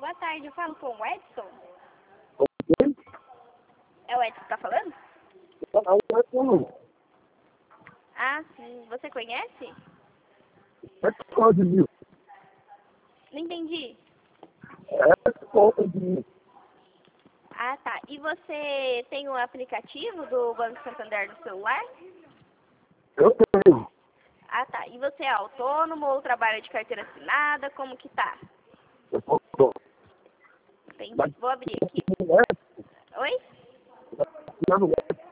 Boa tarde, eu falo com o Edson. Ok? É o Edson que tá falando? Não. Ah, sim. Você conhece? É por de mil. Não entendi. É por de mil. Ah, tá. E você tem o aplicativo do Banco Santander no celular? Eu tenho. Ah, tá. E você é autônomo ou trabalha de carteira assinada? Como que tá? Eu posso. Entendi. Vou abrir aqui. Não é? Oi? Não é.